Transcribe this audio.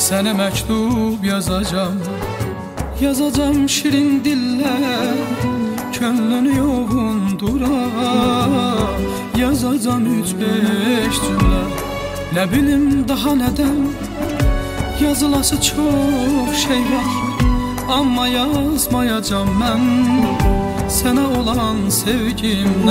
Sənə məktub yazacam, yazacam şirin dillər, könlünü yoğundura. Yazacam 3-5 cümlə, nə bilim daha nədən. Yazılası çox şey var, amma yazmayacam mən. Sənə olan sevgimdən